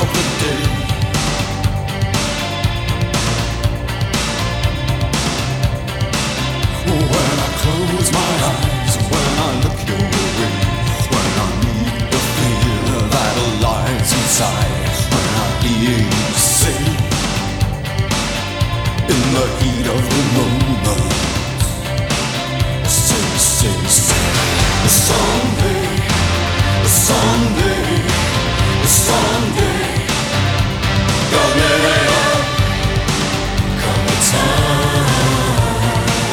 of the day. When I close my eyes, when I look your way, when I meet the fear that lies inside, when I hear you say, in the heat of the moment, say, someday, someday, someday, come a time.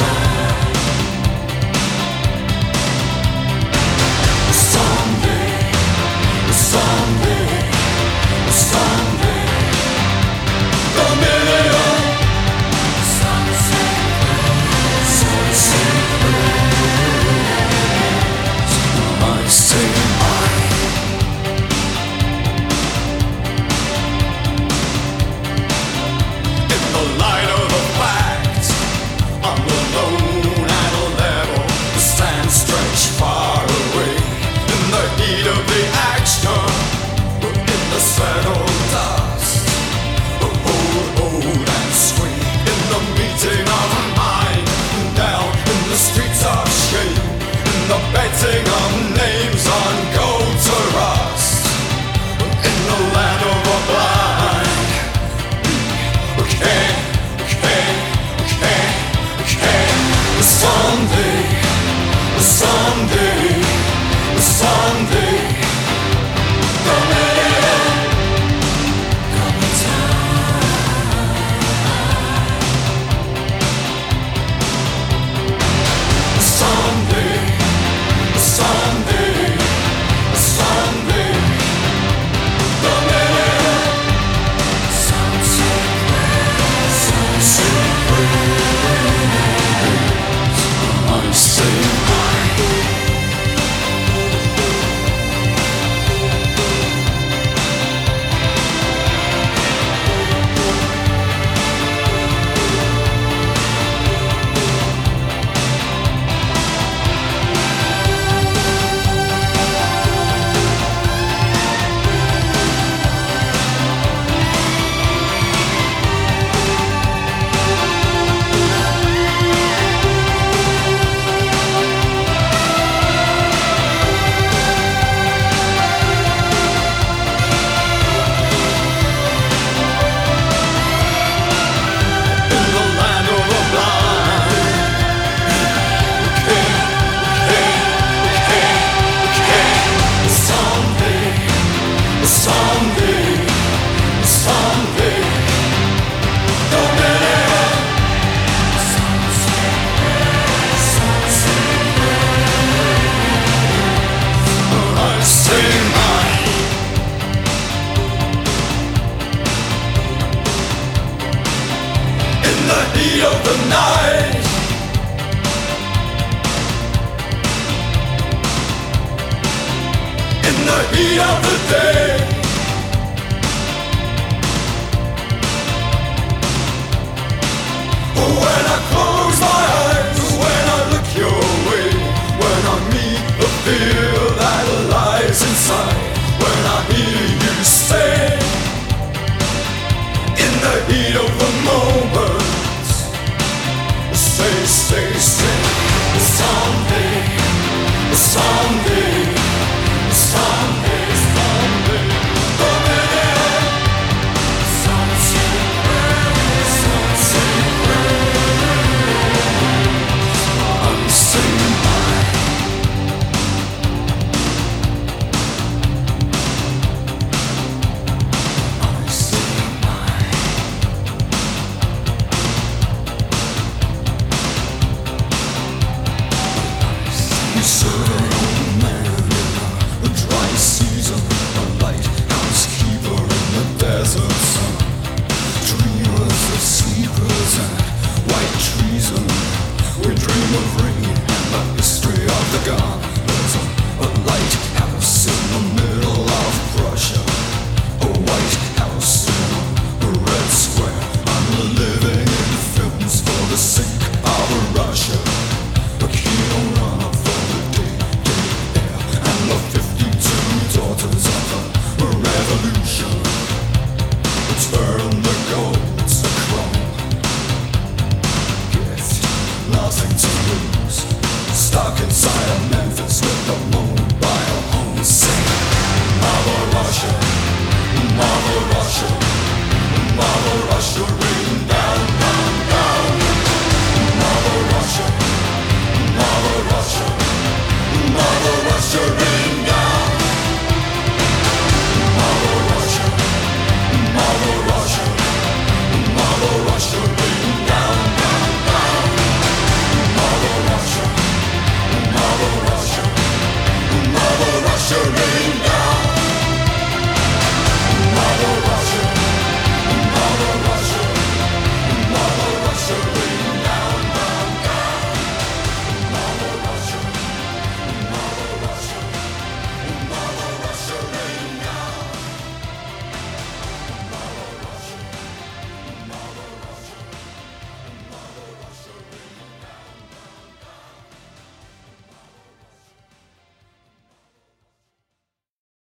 Someday, someday, someday, the millennium. I say mine. In the light of the facts, I'm alone at a level, stand stretched far away. In the heat of the action, in the settled dust, hold and swing. In the meeting of mind, down in the streets of shame, in the betting of names on gold to rust, in the land of the blind. Someday, someday, someday, the millennium come a time. Someday, someday, someday, the millennium. Some secret, I say mine. Someday, someday, the millennium. I say mine. In the heat of the night, in the heat of the day, when I